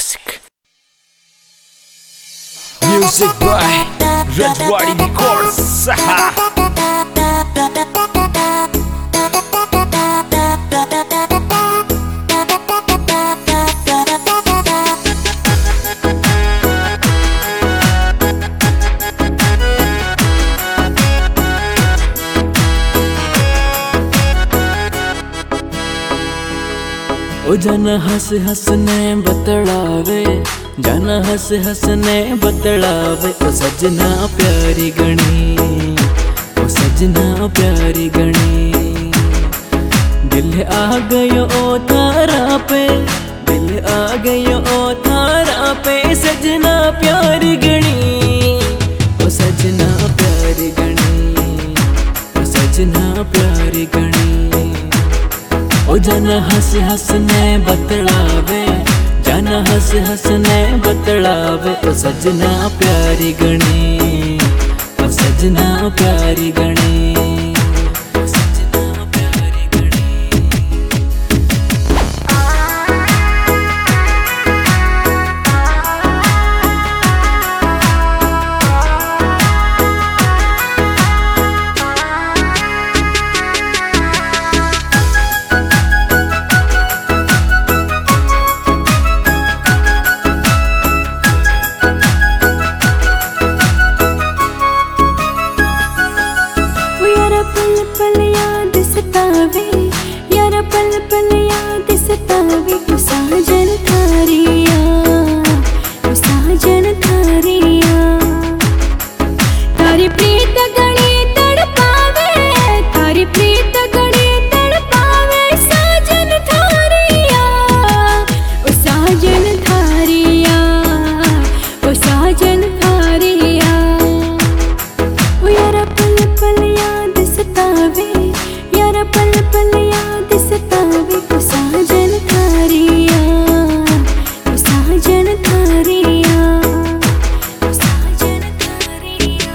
Classic Music by Rajwadi Records. ओ जन हंस हंसने बतलावे, जन हंस हंसने बतलावे। ओ सजना प्यारी गणी, ओ सजना प्यारी गणी। दिल आ गयो ओ थारा पे, दिल आ गयो ओ थारा पे। सजना प्यारी गणी, ओ सजना प्यारी गणी, ओ सजना प्यारी गणी। ओ जन हंस हंसने बतलावे, जन हंस हंसने बतलावे। ओ सजना प्यारी गणी, ओ सजना प्यारी गणी, ओ सजना प्यारी गणी। पल याद सतावे, यार पल पल याद सतावे। ओ साजन थारिया, ओ साजन थारिया। तारी प्रीत गणी तड़पावे, तारी प्रीत गणी तड़पावे। साजन थारिया, ओ साजन थारिया, ओ साजन थारिया। ओ यार पल पल याद सतावे, यार पल पल याद सतावे। ओ साजन थारिया, ओ साजन थारिया, ओ साजन थारिया।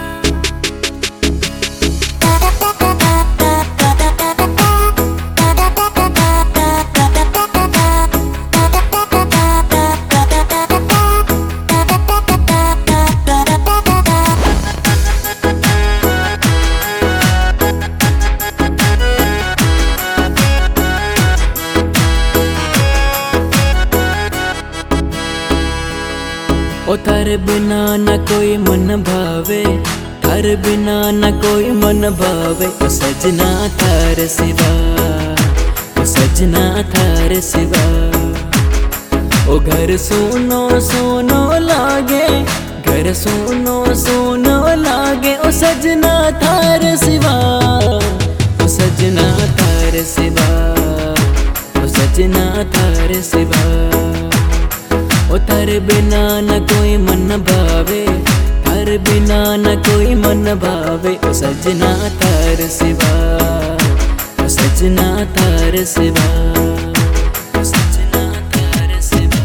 ओ थारे बिना न कोई मन भावे, थारे बिना न कोई मन भावे। ओ सजना थारे सिवा, ओ सजना थारे सिवा। ओ घर सुनो सुनो लागे, घर सुनो सुनो लागे। ओ सजना थारे सिवा, ओ सजना थारे सिवा, ओ सजना थारे सिवा। ओ थारे बिना न कोई मन भावे, थारे बिना न कोई मन भावे। ओ सजना थारे सिवा, ओ सजना थारे सिवा, ओ सजना थारे सिवा।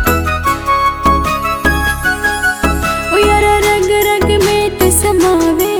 ओ यार रग रग में समावे,